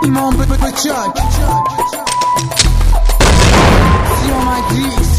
ایمان به چاک سیامک ریس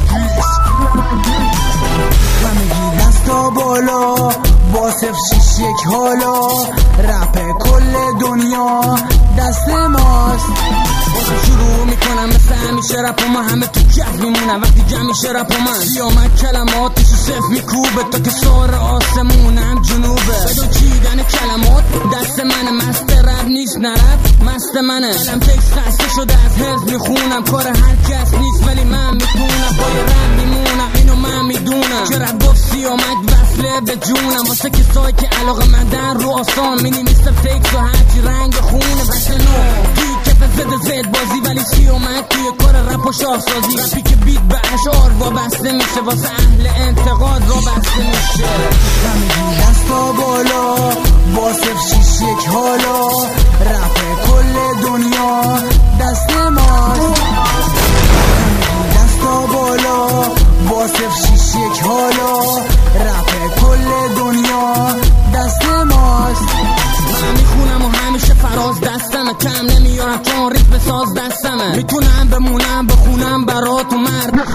همگی دستا بالا با 061 حالا رپ کل دنیا دست ماست. شروع میکنم مثل همیشه رپ و ما همه تو کف میمونم وقتی جمع میشه رپ و من سیامک کلماتش صف میکوبه تا که سار آسمونم جنوبه بدو چیدن کلمات دست منه مست رپ نیست نرپ مست منه دلم تکس خسته شده از حفظ میخونم کار هر کس نیست ولی من میتونم پای رپ میمونم اینو من میدونم که رپ گفت سیامک وصله به جونم واسه کسایی که علاقه مندن رو آسان مینیمیست تکس و هرچی رنگ خونه بس نو زده زد بازی ولی سیامک توی کار رپ و شاهسازی رپی که بیت به اشعار وابسته میشه واسه اهل انتقاد وابسته میشه همگی دستا بالا با 061 حالا رپ کل دنیا دست ماست. همگی دستا بالا با 061 حالا رپ کل دنیا دست ماست. من میخونم و همیشه فراز دستمه کم نمیارم چون ریتم ساز دستمه میتونم بمونم بخونم برات و مرد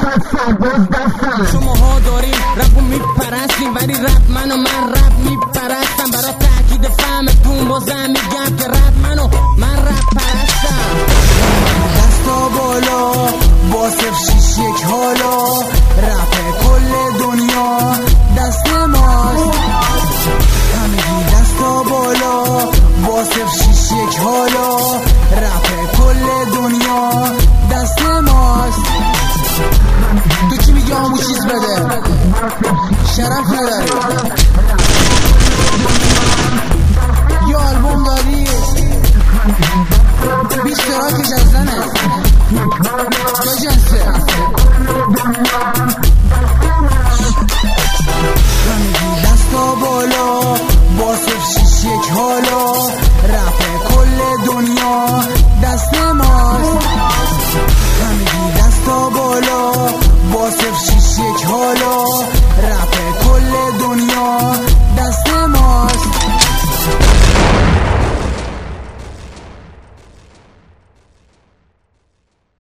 شماها داریم رپو میپرستیم ولی رپ من رپ میپرستم برای تأکید فهمتون بازم میگم که رپ من رپ پرستم. دستا بالا با 061 حالا رپ کل دنیا دست ماست. همگی دستا بالا با 061 حالا رپ کل دنیا دست ماست. تو چی میگه همون چیز بده شرف نداری یا آلبوم داری 20 تراکش از زنه دو جنسه